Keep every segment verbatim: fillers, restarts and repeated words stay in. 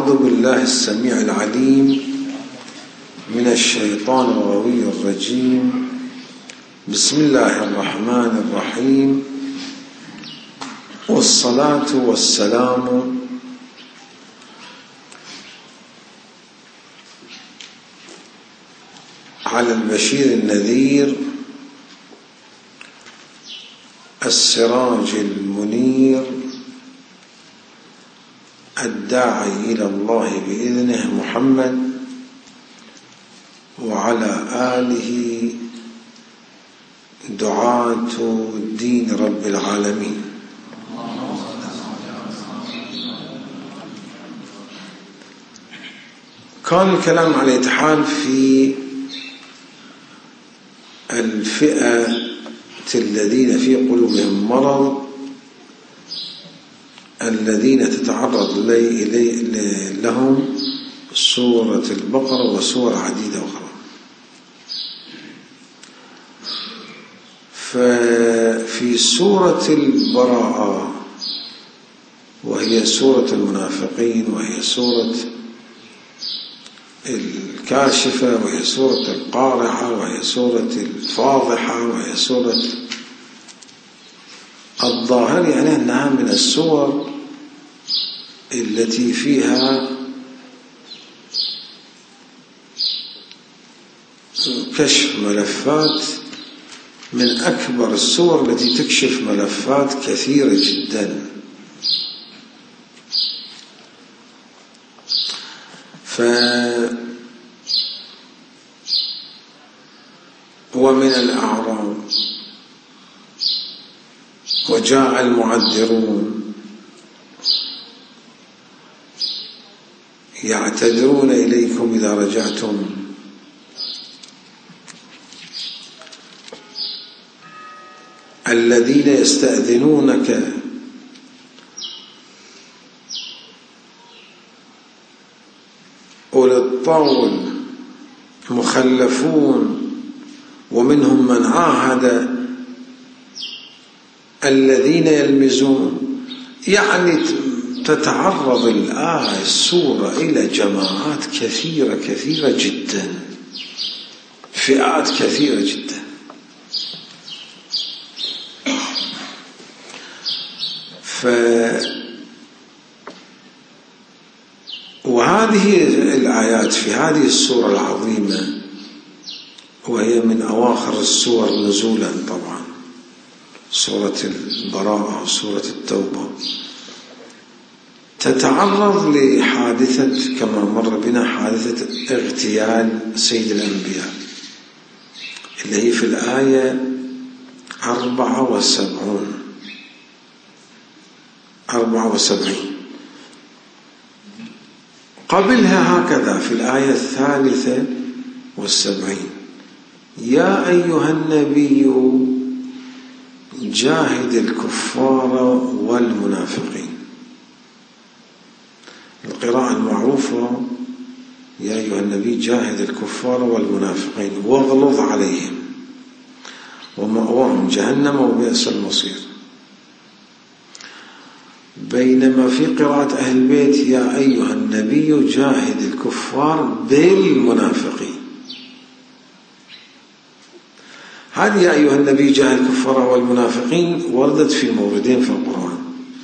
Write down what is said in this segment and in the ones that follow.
أعوذ بالله السميع العليم من الشيطان الغوي الرجيم. بسم الله الرحمن الرحيم، والصلاة والسلام على البشير النذير السراج المنير الداعي إلى الله بإذنه محمد وعلى آله دعاة دين رب العالمين. كان الكلام على الاتحاد في الفئة الذين في قلوبهم مرض، الذين تتعرض لهم سورة البقرة وسور عديدة أخرى. ففي سورة البراءة وهي سورة المنافقين، وهي سورة الكاشفة، وهي سورة القارعة، وهي سورة الفاضحة، وهي سورة الظاهر، يعني أنها من السور التي فيها كشف ملفات، من أكبر السور التي تكشف ملفات كثيرة جدا. ف ومن الأعراب وجاء المعذرون يعتذرون إليكم إذا رجعتم، الذين يستأذنونك أولي الطول مخلفون ومنهم من عاهد الذين يلمزون، يعني تتعرض الآية السورة إلى جماعات كثيرة كثيرة جدا، فئات كثيرة جدا. ف وهذه الآيات في هذه السورة العظيمة، وهي من أواخر السور نزولا طبعا، سورة البراءة وسورة التوبة، تتعرض لحادثة كما مر بنا حادثة اغتيال سيد الأنبياء اللي هي في الآية أربعة وسبعون أربعة وسبعين. قبلها هكذا في الآية الثالثة والسبعين: يا أيها النبي جاهد الكفار والمنافقين. القراءة المعروفة يا أيها النبي جاهد الكفار والمنافقين واغلظ عليهم ومأواهم جهنم وبئس المصير. بينما في قراءة أهل البيت يا أيها النبي جاهد الكفار بالمنافقين. هذه يا أيها النبي جاهد الكفار والمنافقين وردت في موردين في القرآن.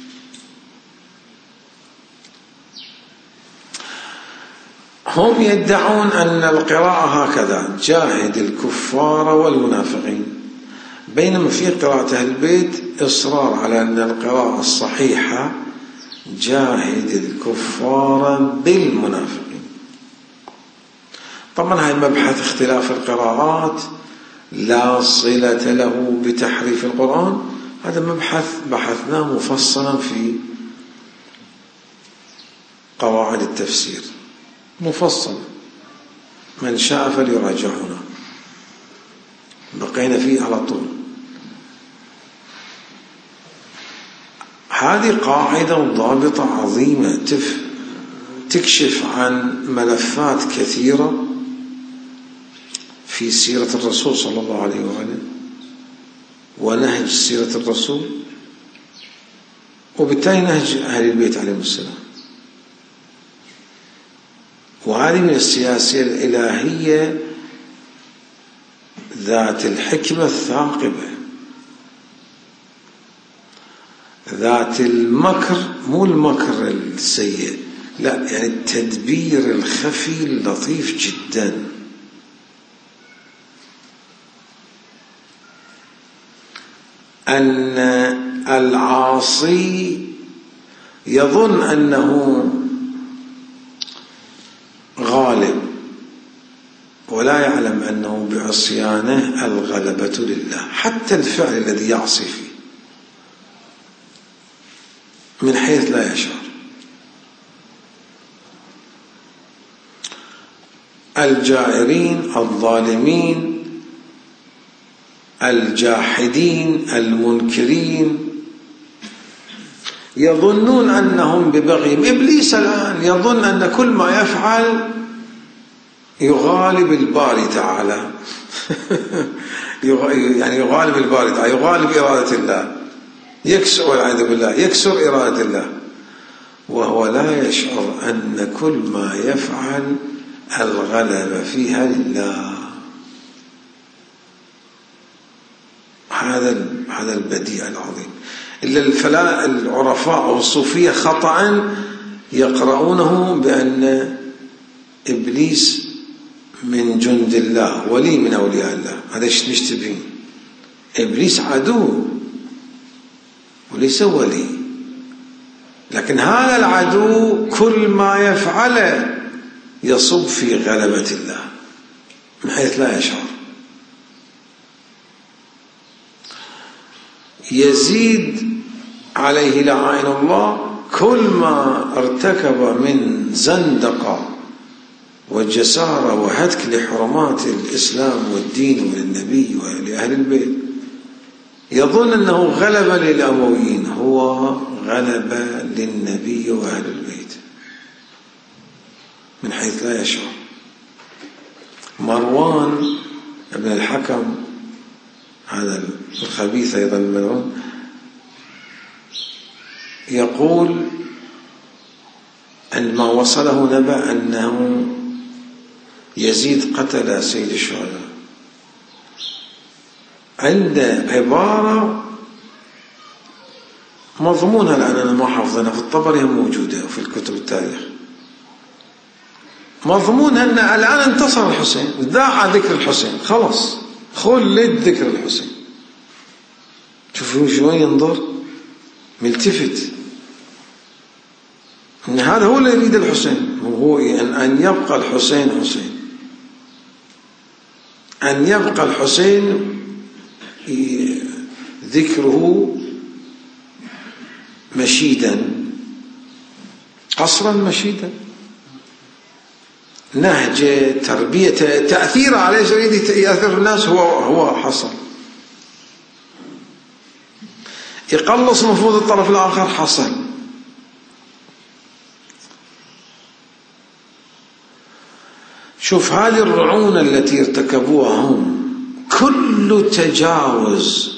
هم يدعون أن القراءة هكذا جاهد الكفار والمنافقين، بينما في قراءة أهل البيت إصرار على أن القراءة الصحيحة جاهد الكفار بالمنافقين. طبعا هاي مبحث اختلاف القراءات لا صلة له بتحريف القرآن، هذا مبحث بحثناه مفصلا في قواعد التفسير مفصل، من شاء فليراجعنا، بقينا فيه على طول. هذه قاعدة ضابطة عظيمة تكشف عن ملفات كثيرة في سيرة الرسول صلى الله عليه وآله ونهج سيرة الرسول، وبالتالي نهج أهل البيت عليهم السلام. وهذه من السياسة الإلهية ذات الحكمة الثاقبة، ذات المكر، مو المكر السيء، لا، يعني التدبير الخفي اللطيف جدا. أن العاصي يظن أنه غالب ولا يعلم أنه بعصيانه الغلبة لله، حتى الفعل الذي يعصي فيه من حيث لا يشعر. الجائرين، الظالمين، الجاحدين، المنكرين يظنون أنهم ببغيهم. إبليس الآن يظن أن كل ما يفعل يغالب الباري تعالى يعني يغالب الباري تعالى، يغالب إرادة الله، يكسر والعياذ بالله يكسر إرادة الله، وهو لا يشعر أن كل ما يفعل الغلبة فيها لله. هذا هذا البديع العظيم. إلا الفلا العرفاء أو الصوفية خطأ يقرؤونه بأن إبليس من جند الله، ولي من أولياء الله. هذا مشتبهين. إبليس عدو وليس ولي، لكن هذا العدو كل ما يفعله يصب في غلبة الله من حيث لا يشعر. يزيد عليه لعائن الله كل ما ارتكب من زندقة وجسارة وهتك لحرمات الإسلام والدين وللنبي ولأهل البيت، يظن أنه غلب للأمويين، هو غلب للنبي وأهل البيت من حيث لا يشعر. مروان ابن الحكم هذا الخبيث أيضا الملعون يقول أن ما وصله نبأ أنه يزيد قتل سيد الشهداء، عند عبارة مضمونها الآن أنا ما حافظنا، في الطبري موجودة وفي الكتب التاريخ، مضمونها أن الآن انتصر الحسين، ذاع ذكر الحسين، خلص خلد ذكر الحسين. شوفوا شوين ينظر ملتفت ان هذا هو اللي يريد الحسين، هو ان يبقى الحسين حسين، ان يبقى الحسين ذكره مشيدا، قصرا مشيدا، نهجه، تربيته، تأثيره عليه يريد يأثر الناس، هو هو حصل. يقلص مفروض الطرف الآخر، حصل. شوف هذه الرعونة التي ارتكبوها هم، كل تجاوز،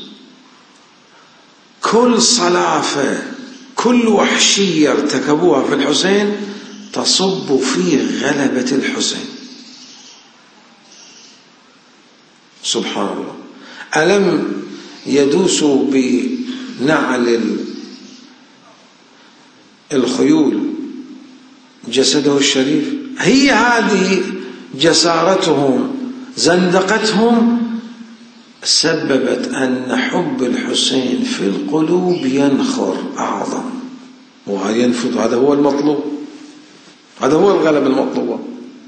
كل صلافة، كل وحشية ارتكبوها في الحسين تصب في غلبة الحسين. سبحان الله. ألم يدوسوا بنعل الخيول جسده الشريف؟ هي هذه جسارتهم، زندقتهم، سببت أن حب الحسين في القلوب ينخر أعظم وينفذ. هذا هو المطلوب، هذا هو الغلبة المطلوبة.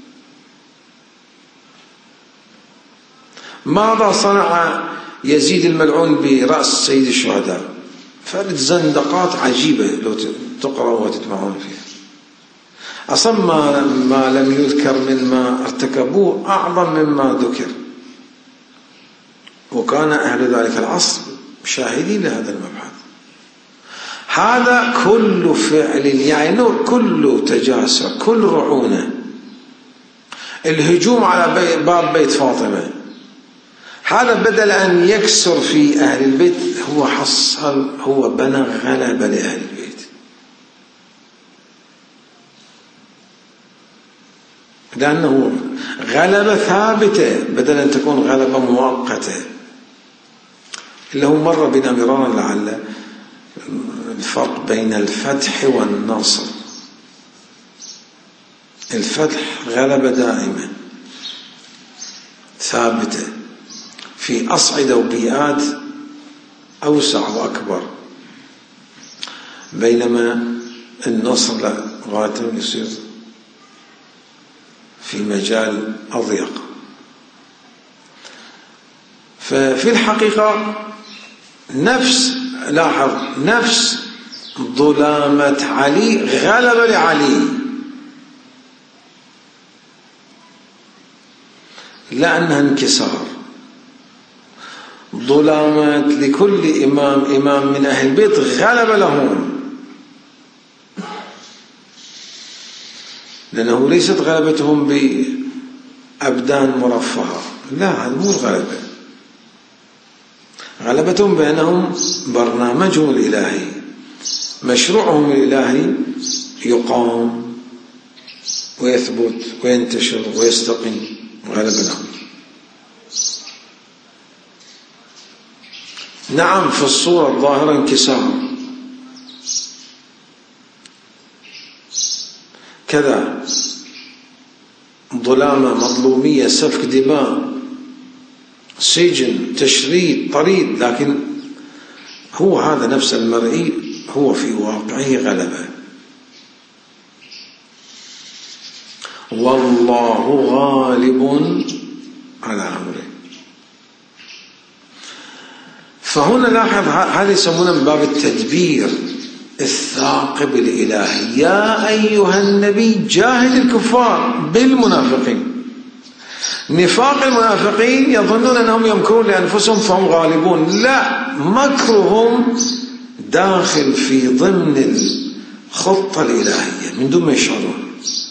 ماذا صنع يزيد الملعون برأس سيد الشهداء؟ فرد زندقات عجيبة لو تقرأوا وتتمعون فيها. أصلا ما, ما لم يذكر مما ارتكبوه أعظم مما ذكر، وكان أهل ذلك العصر شاهدين لهذا المبحث. هذا كل فعل يعني كل تجاسر، كل رعونة، الهجوم على باب بيت فاطمة، هذا بدل أن يكسر في أهل البيت هو حصل، هو بنى غلبة لأهل البيت. لأنه غلبة ثابتة بدل أن تكون غلبة مؤقتة. اللي هو مر بنا مرارا لعل الفرق بين الفتح والنصر. الفتح غلبة دائمة ثابتة في أصعدة وبيئات أوسع وأكبر، بينما النصر لا، غاية يصير في مجال أضيق. ففي الحقيقة نفس، لاحظ، نفس ظلامة علي غلب لعلي، لا أنها انكسار. ظلامات لكل إمام إمام من أهل البيت غلب لهم، لأنه ليست غلبتهم بأبدان مرفهة، لا، هذا مو الغلبة. غلبتهم بأنهم برنامجهم الإلهي، مشروعهم الإلهي يقام ويثبت وينتشر ويستقيم، غلب لهم. نعم، في الصورة الظاهرة انكسار، كذا ظلامة، مظلومية، سفك دماء، سجن، تشريد، طريد، لكن هو هذا نفس المرئي هو في واقعه غلبة. والله غالب على أمره. فهنا لاحظ، هذا يسمونه من باب التدبير الثاقب الإلهي. يا أيها النبي جاهد الكفار بالمنافقين. نفاق المنافقين يظنون أنهم يمكرون لأنفسهم فهم غالبون، لا، مكرهم داخل في ضمن الخطة الإلهية من دون ما يشعرون.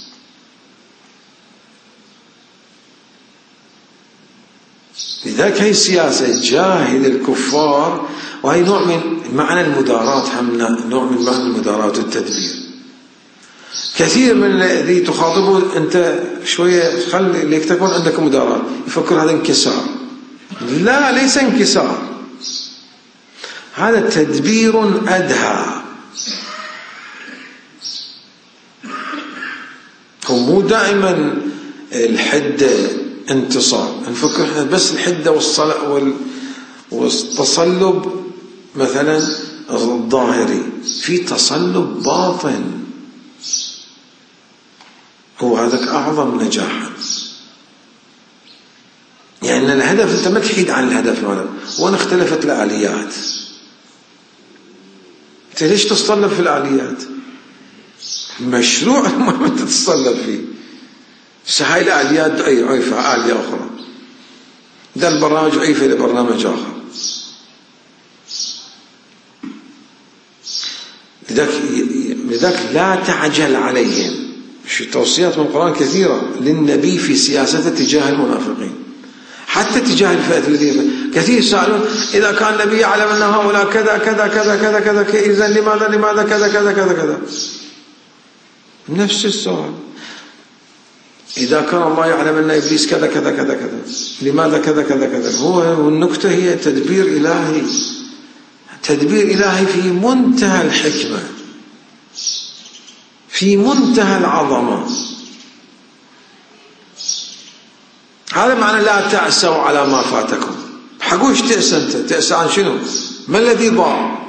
لذلك هي السياسة جاهد الكفار، وهي نوع من معنى المدارات، هم نوع من معنى المدارات والتدبير. كثير من الذي تخاطبه أنت شوية خلي ليك تكون عندك مدارات، يفكر هذا انكسار. لا، ليس انكسار، هذا تدبير أدهى. هو مو دائما الحدة انتصار، نفكر احنا بس الحدة والصلاة والتصلب مثلا الظاهري، في تصلب باطن، هو هذاك أعظم نجاحا. يعني الهدف أنت ما تحيد عن الهدف هذا، وأنا اختلفت الآليات. أنت ليش تصلب في الآليات؟ مشروع المهم أنت تصلب فيه. هاي الآليات ضعيفة، آلية أخرى، ده البرنامج ضعيف إلى برنامج آخر. لذلك لا تعجل عليهم. في توصيات من القرآن كثيرة للنبي في سياسته تجاه المنافقين، حتى تجاه الفئة الذين كثير سألون إذا كان النبي يعلم أن هؤلاء كذا كذا كذا كذا كذا، إذا لماذا لماذا كذا كذا كذا كذا. نفس السؤال، إذا كان الله يعلم أن إبليس كذا كذا كذا كذا، لماذا كذا كذا كذا. هو النكتة هي تدبير إلهي، تدبير إلهي في منتهى الحكمة، في منتهى العظمة. هذا معنى لا تأسوا على ما فاتكم. حقوش تأسى أنت؟ تأسى عن شنو؟ ما الذي ضاع؟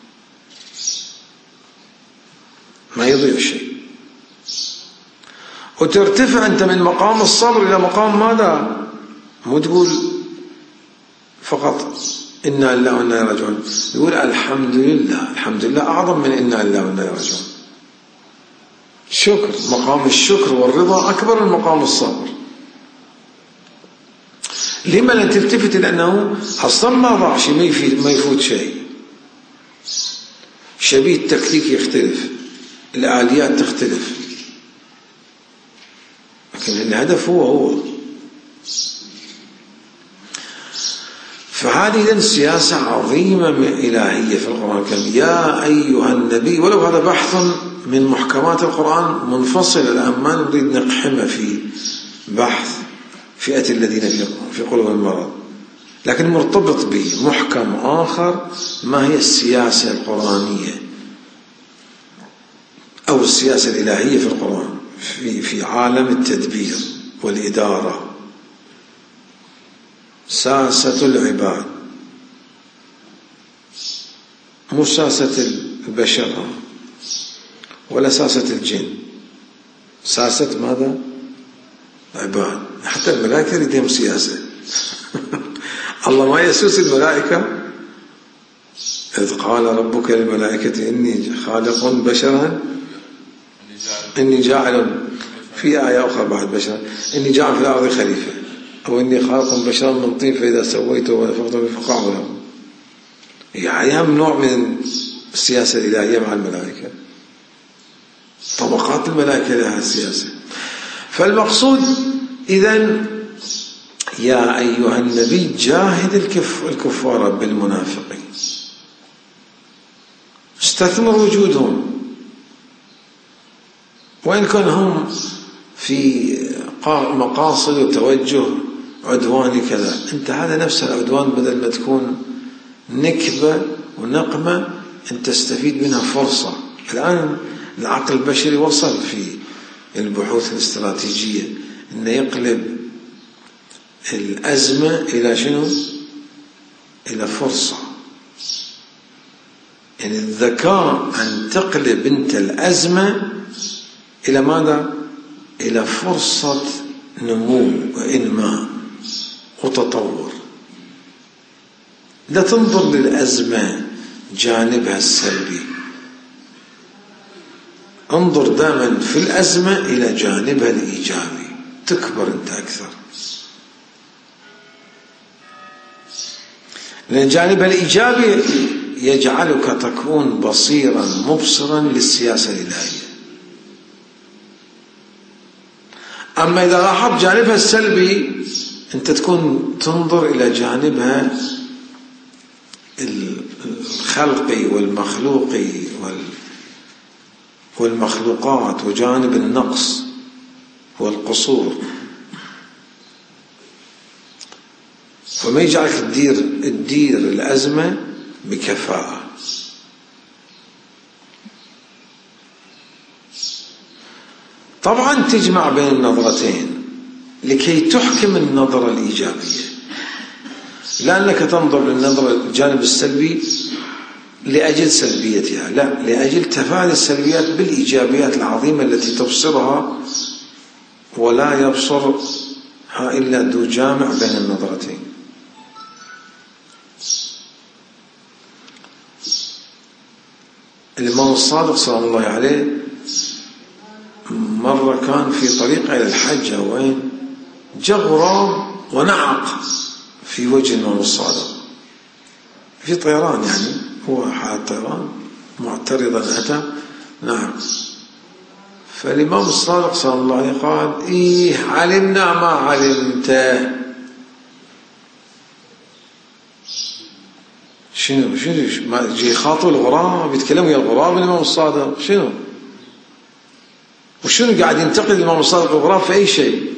ما يضيع شيء. وترتفع أنت من مقام الصبر إلى مقام ماذا؟ مو تقول فقط إنا لله وإنا إليه راجعون، يقول الحمد لله. الحمد لله أعظم من إنا لله وإنا إليه راجعون. شكر، مقام الشكر والرضا أكبر من مقام الصبر. لما لا تلتفت؟ لأنه أصلا ما ضاع شيء، ما يفوت شيء. شبيه التكتيك يختلف، الآليات تختلف، لكن الهدف هو هو. فهذه إذن سياسة عظيمة إلهية في القرآن الكريم. يا أيها النبي، ولو هذا بحث من محكمات القرآن منفصل. الآن ما نريد نقحمه في بحث فئة الذين في قلوبهم مرض، لكن مرتبط به محكم آخر. ما هي السياسة القرآنية أو السياسة الإلهية في القرآن في في عالم التدبير والإدارة؟ ساسة العباد، مو ساسة البشر ولا ساسة الجن، ساسة ماذا؟ عباد. حتى الملائكة لديهم سياسة. الله ما يسوس الملائكة. إذ قال ربك للملائكة إني خالق بشرا إني جاعل في آية أخرى بعد بشرا إني جاعل في الأرض خليفة، أو إني خالق بشرا من طين فإذا سويته ونفخت فيه فقعوا له. يعني هم نوع من السياسة الإلهية مع الملائكة. طبقات الملائكة لها سياسة. فالمقصود إذن يا أيها النبي جاهد الكفار بالمنافقين، استثمر وجودهم وإن كان هم في مقاصد وتوجه عدواني كذا. أنت هذا نفس العدوان بدل ما تكون نكبة ونقمة أن تستفيد منها فرصة. الآن العقل البشري وصل في البحوث الاستراتيجية أنه يقلب الأزمة إلى شنو؟ إلى فرصة. يعني الذكاء أن تقلب أنت الأزمة إلى ماذا؟ إلى فرصة نمو وإنماء وتطور. لا تنظر للأزمة جانبها السلبي، انظر دائما في الأزمة إلى جانبها الإيجابي، تكبر أنت أكثر. لأن جانبها الإيجابي يجعلك تكون بصيرا مبصرا للسياسة الإلهية. أما إذا لاحظت جانبها السلبي أنت تكون تنظر إلى جانبها الخلقي والمخلوقي والمخلوقات وجانب النقص والقصور، فما يجعلك تدير تدير الأزمة بكفاءة. طبعا تجمع بين النظرتين لكي تحكم النظرة الإيجابية، لأنك تنظر للنظرة الجانب السلبي لأجل سلبيتها، لا، لأجل تفادي السلبيات بالإيجابيات العظيمة التي تبصرها، ولا يبصرها إلا ذو جامع بين النظرتين. الإمام الصادق صلى الله عليه مرة كان في طريقه إلى الحج أو وين، جاء غراب ونعق في وجه الإمام الصادق في طيران، يعني هو حال طيران معترضا أتى نعم. فالإمام الصادق صلى الله عليه قال إيه علمنا ما علمت. شنو شنو ما جي خاطب الغراب بيتكلموا يا الغراب الإمام الصادق شنو وشنو قاعد ينتقد الإمام الصادق الغراب في أي شيء.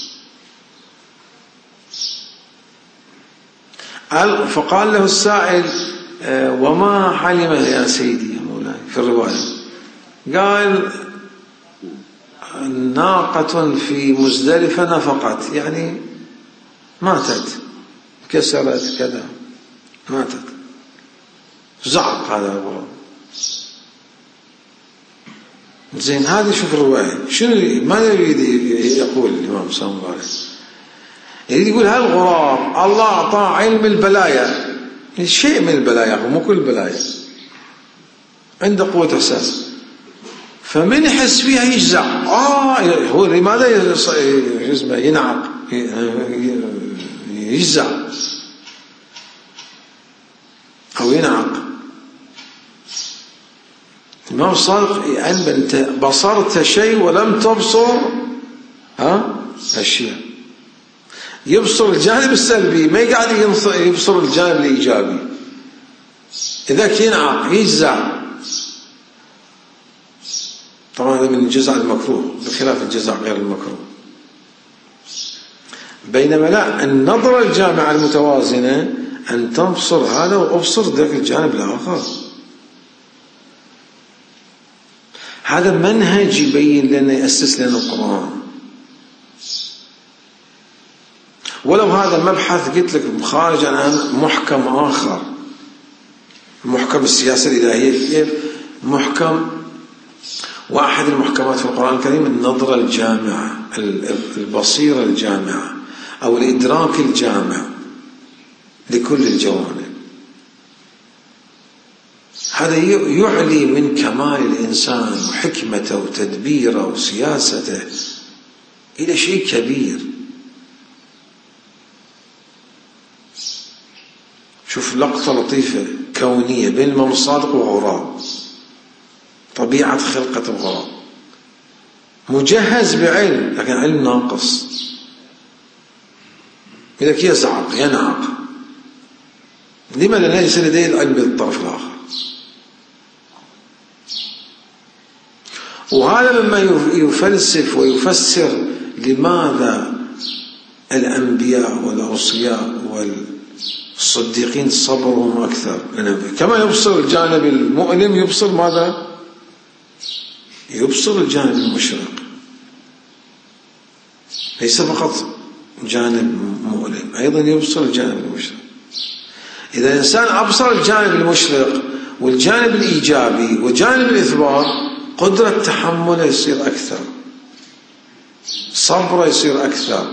فقال له السائل وما علمه يا سيدي يا مولاي في الرواية؟ قال ناقة في مزدلفة نفقت، يعني ماتت كسرت كذا ماتت. زعق هذا الغراب. زين هذه شوف الرواية شنو ماذا يريد يقول الإمام صلى الله عليه وسلم؟ يريد يقول هالغراب الله أعطاه علم البلايا، شيء من البلايا مو كل البلايا، عنده قوة إحساس، فمن يحس فيها يجزع. آه هو لماذا اسمه ينعق يجزع أو ينعق؟ الإمام الصادق يعني أنت بصرت شيء ولم تبصر ها أشياء. يبصر الجانب السلبي ما يقعد يبصر الجانب الإيجابي. إذا ينعق يجزع طبعا من الجزع المكروه بخلاف الجزع غير المكروه. بينما لا، النظرة الجامعة المتوازنة أن تبصر هذا وأبصر ذاك الجانب الآخر. هذا منهج يبين لنا، يأسس لنا القرآن. ولو هذا مبحث قلت لك خارج عن محكم آخر، محكم السياسة الإلهية كيف محكم، واحد المحكمات في القرآن الكريم النظرة الجامعة، البصيرة الجامعة أو الإدراك الجامع لكل الجوانب. هذا يعلي من كمال الإنسان وحكمته وتدبيره وسياسته إلى شيء كبير. شوف لقطة لطيفة كونية بين الإمام الصادق وغراب، طبيعة خلقة الغراب مجهز بعلم لكن علم ناقص، لذلك يزعق ينعق. لماذا ليس لديه العلم بالطرف الآخر؟ وهذا مما يفلسف ويفسر لماذا الأنبياء والأوصياء والصديقين صبرهم أكثر. كما يبصر الجانب المؤلم يبصر ماذا؟ يبصر الجانب المشرق، ليس فقط جانب مؤلم، أيضا يبصر الجانب المشرق. إذا الإنسان أبصر الجانب المشرق والجانب الإيجابي وجانب الإثبات، قدرة تحمله يصير أكثر، صبره يصير أكثر،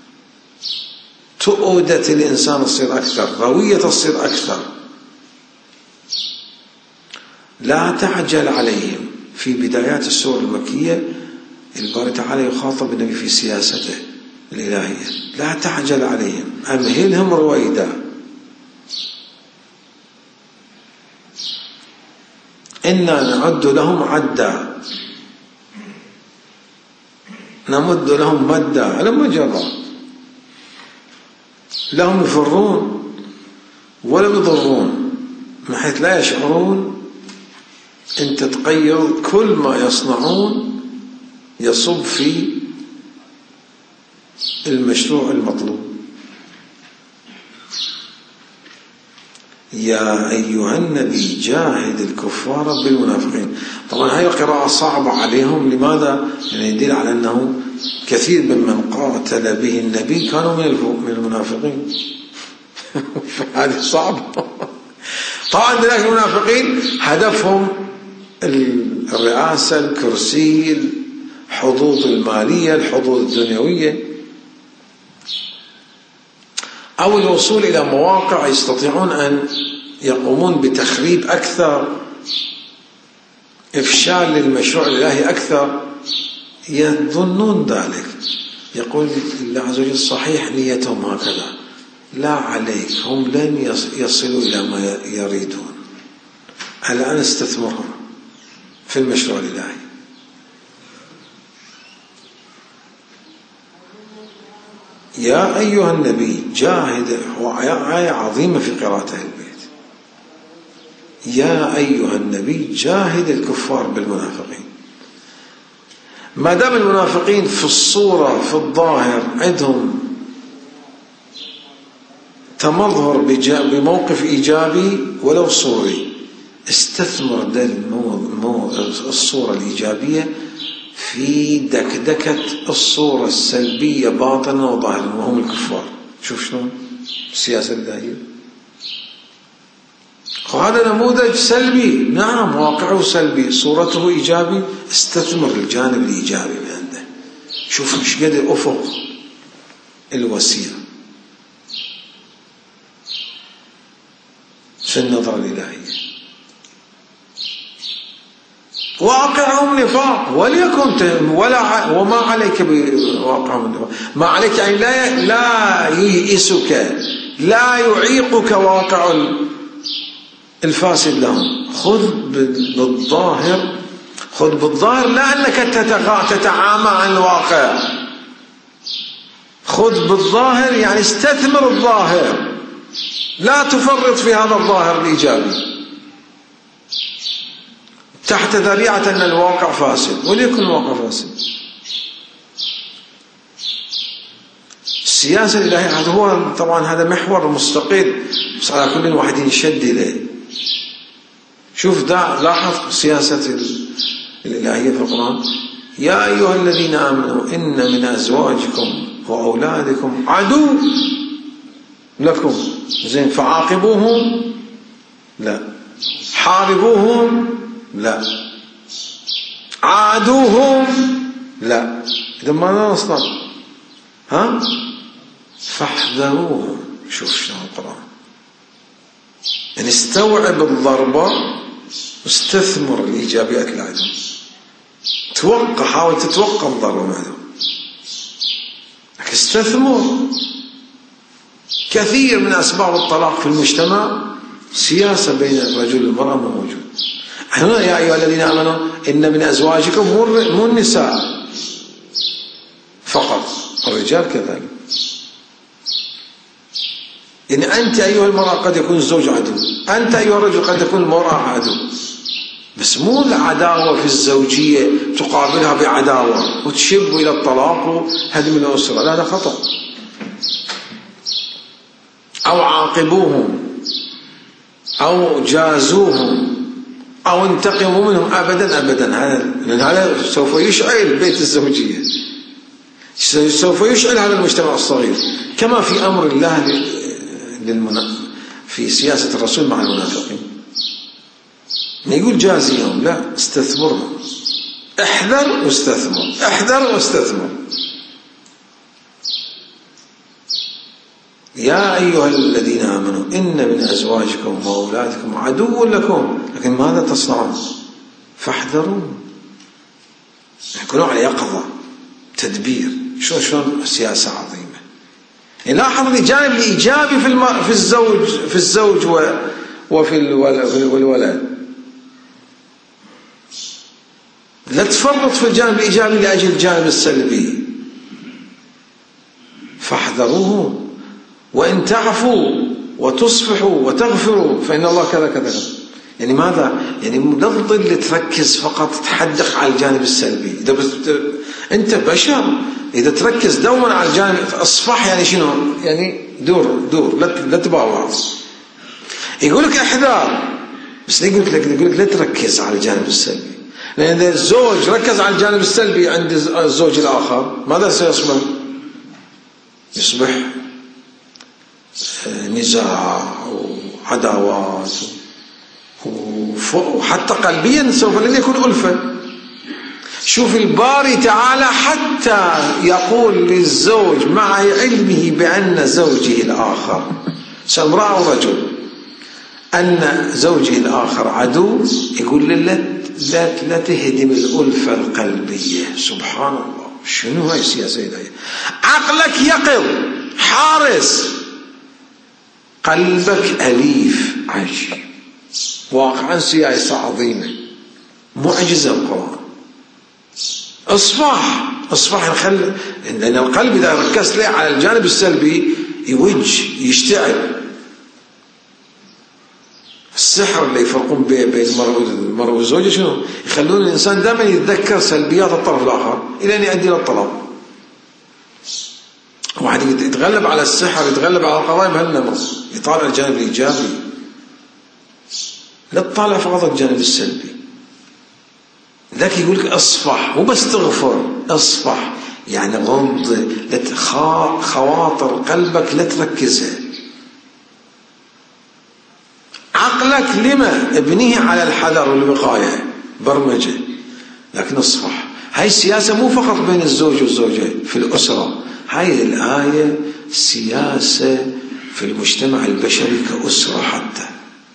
تؤودة الإنسان تصير أكثر، روية تصير أكثر. لا تعجل عليهم. في بدايات السورة المكية الباري تعالى يخاطب النبي في سياسته الإلهية، لا تعجل عليهم، أمهلهم رويدا، إنا نعد لهم عدا، نمد لهم مدا لما جرى، لهم يفرون ولم يضرون من حيث لا يشعرون. أنت تقيض كل ما يصنعون يصب في المشروع المطلوب. يا أيها النبي جاهد الكفار بالمنافقين. طبعا هاي قراءة صعبة عليهم. لماذا؟ يعني يدل على أنه كثير ممن قاتل به النبي كانوا من المنافقين. هذه صعبة. طبعا ذلك المنافقين هدفهم الرئاسة، الكرسي، الحظوظ المالية، الحظوظ الدنيوية، أو الوصول إلى مواقع يستطيعون أن يقومون بتخريب أكثر، إفشال للمشروع الإلهي أكثر. يظنون ذلك. يقول الله عز وجل صحيح نيتهم هكذا، لا عليك، هم لن يصلوا إلى ما يريدون. الآن استثمرهم في المشروع الإلهي. يا أيها النبي جاهد، آية عظيمة في قراءة البيت. يا أيها النبي جاهد الكفار بالمنافقين. ما دام المنافقين في الصورة في الظاهر عندهم تمظهر بموقف إيجابي ولو صوري، استثمر ده الصورة الإيجابية في دكدكة الصورة السلبية باطنا وظاهرا، وهم الكفار. شوف شلون السياسة الإلهية. وهذا نموذج سلبي، نعم واقعه سلبي، صورته إيجابي، استثمر الجانب الإيجابي من عنده. شوف مش قد أفق الوسيع في النظر الإلهي. واقعهم نفاق، وليكن ولا وما عليك بواقعهم نفاق. ما عليك يعني لا لا ييئسك، لا يعيقك واقع الفاسد لهم. خذ بالظاهر، خذ بالظاهر لا أنك تتعامى عن الواقع، خذ بالظاهر يعني استثمر الظاهر، لا تفرط في هذا الظاهر الإيجابي. تحت ذريعة أن الواقع فاسد، وليكن الواقع فاسد. السياسة الإلهية هذا هو طبعا هذا محور مستقل، بس على كل واحد يشد إليه. شوف دا لاحظ سياسة الإلهية في القرآن: يا أيها الذين آمنوا إن من أزواجكم وأولادكم عدو لكم. زين، فعاقبوهم؟ لا. حاربوهم؟ لا. عادوهم؟ لا. إذا ماذا نصنع؟ ها؟ فاحذروهم. شوف شلون القرآن يعني استوعب الضربة واستثمر الإيجابيات العدو. توقع، حاول تتوقع الضربة معه، لكن استثمر. كثير من أسباب الطلاق في المجتمع سياسة بين الرجل والمرأة موجود. هنا يا أيها الذين آمنوا إن من أزواجكم، مو النساء فقط، الرجال كذلك. يعني أنت أيها المرأة قد يكون الزوج عدو، أنت أيها الرجل قد يكون المرأة عدو، بس مو العداوة في الزوجية تقابلها بعداوة وتشب إلى الطلاق وهدم الأسرة، لا، هذا خطأ. أو عاقبوهم أو جازوهم أو انتقموا منهم، أبدا أبدا. هذا لأن هذا سوف يشعل بيت الزوجية، سوف يشعل هذا المجتمع الصغير. كما في أمر الله للمنا... في سياسة الرسول مع المنافقين، ما يقول جازيهم، لا، استثمرهم. احذر واستثمر، احذر واستثمر. يا أيها الذين آمنوا إن من أزواجكم وأولادكم عدو لكم، لكن ماذا تصنعون؟ فاحذروا. يكونوا على يقظة، تدبير. شلون شلون سياسة عظيمة. لاحظ الجانب الإيجابي في الم... في الزوج في الزوج و... وفي الولد. لا تفرط في الجانب الإيجابي لأجل الجانب السلبي. فاحذروه، وإن تعفوا وتصفحوا وتغفروا فإن الله كذا كذا. يعني ماذا؟ يعني لا تضل تركز فقط تحدق على الجانب السلبي. إذا بس أنت بشر، إذا تركز دوما على الجانب اصفح، يعني شنو؟ يعني دور دور، لا تباوع. يقول لك احذر، بس يقول لك يقول لك لا تركز على الجانب السلبي، لأن إذا الزوج ركز على الجانب السلبي عند الزوج الآخر ماذا سيصبح؟ يصبح نزاع وعداوات، وحتى قلبيا سوف لن يكون ألفة. شوف الباري تعالى حتى يقول للزوج مع علمه بأن زوجه الآخر، سامرأة ورجل، أن زوجه الآخر عدو، يقول له لا لا تهدم الألفة القلبية. سبحان الله، شنو هاي السياسة الإلهية؟ عقلك يقظ حارس، قلبك أليف عجيب. واقعا سياسة عظيمة، معجزة القرآن. اصفح اصفح نخل، لأن القلب إذا ركزت له على الجانب السلبي يوج يشتعل. السحر اللي يفرقون بين المرء والزوجة شنو؟ يخلون الإنسان دائما يتذكر سلبيات الطرف الآخر إلى أن يؤدي إلى الطلاق. واحد يتغلب على السحر، يتغلب على القضايا بهالنمط، يطالع الجانب الإيجابي، لا تطالع فقط الجانب السلبي. ذاك يقول لك اصفح، مو بس تغفر، اصفح يعني غض خواطر قلبك لا تركزها. عقلك لما ابنيه على الحذر والوقاية، برمجة، لكن اصفح. هاي السياسة مو فقط بين الزوج والزوجة في الأسرة، هاي الآية سياسة في المجتمع البشري كأسرة، حتى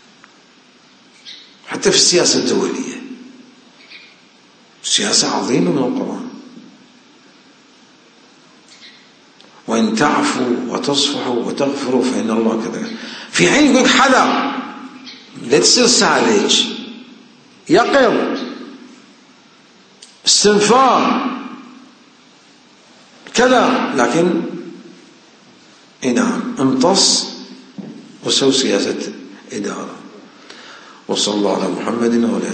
حتى في السياسة الدولية سياسة عظيمة من القرآن. وإن تعفوا وتصفحوا وتغفروا فإن الله كذا. في حين يقول حذر، لا تصير سالج، يقظ، استنفار كذا، لكن نعم امتص وسوي سياسة إدارة. وصلى الله على محمد وعلى